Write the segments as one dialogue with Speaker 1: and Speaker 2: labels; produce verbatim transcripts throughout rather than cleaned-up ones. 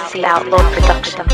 Speaker 1: C Outlaw Production.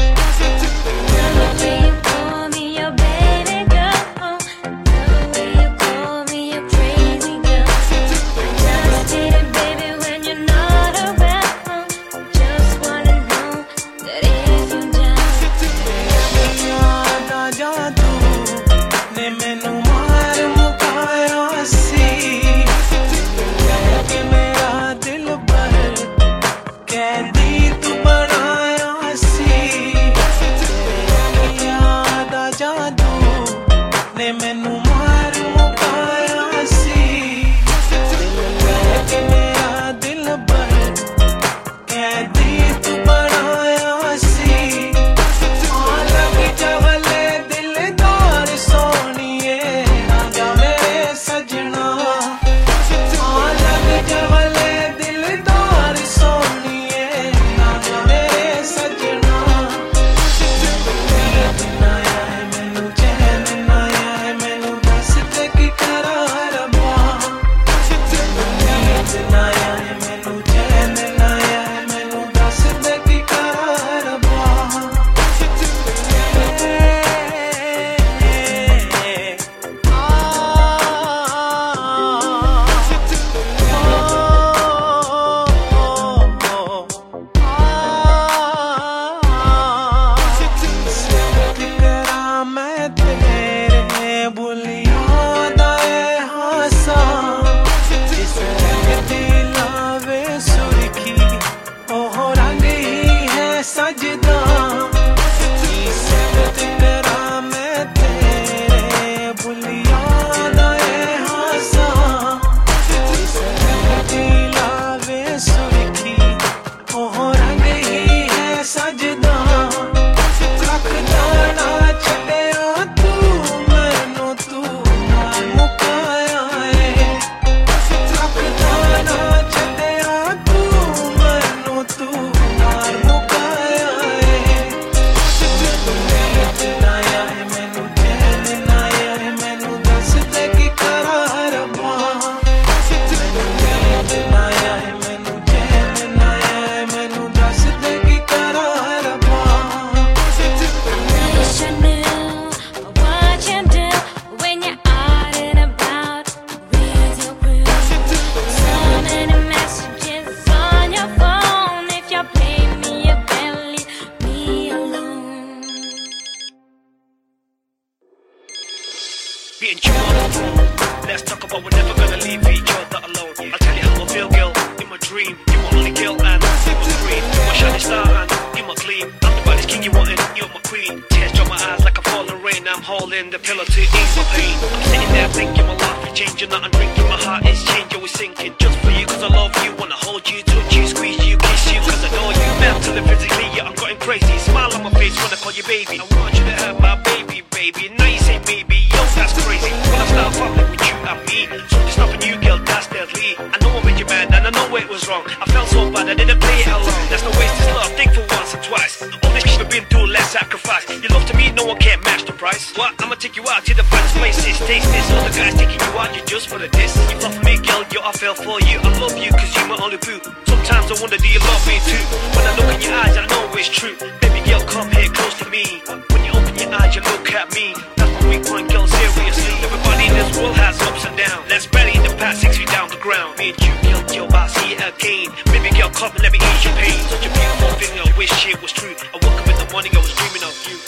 Speaker 2: Let's talk about we're never gonna leave each other alone. I'll tell you how I feel, girl. In my dream, you my only girl and you my queen. You my shining star and you my gleam. I'm the baddest king you want and you're my queen. Tears drop my eyes like a falling rain. I'm holding the pillow to ease my pain. I'm sitting there thinking my life is changing, not I'm drinking. My heart is changing, we're sinking. Just for you, cause I love you. Wanna hold you, touch you, squeeze you, kiss you, cause I know you. Mentally, physically, yeah, I'm going crazy. Smile on my face when I call you baby. I want you to have my baby, baby. Now you say baby, yo, that's crazy. When I start fucking with you and me, something's stopping you, girl, that's deadly. I know I made you mad and I know it was wrong. I felt so bad, I didn't play it along. That's no waste, it's love, think for once and twice. All this shit we've been through, let's sacrifice. Your love to me, no one can match the price. What? I'ma take you out to the finest places. Taste this, all the guys taking you out, you just for the diss. You love me, girl, yo, I fell for you. I love you, cause you my only boo. Sometimes I wonder, do you love me too? When I look in your eyes, I know it's true. Baby girl, come here close to me. When you open your eyes, you look at me. That's my weak point, girl, seriously. Everybody in this world has ups and downs. Let's bury in the past, six feet down the ground. Me and you, girl, yo, I'll see it again. Baby girl, come and let me ease your pain. Such a beautiful thing, I wish it was true. I woke up in the morning, I was dreaming of you.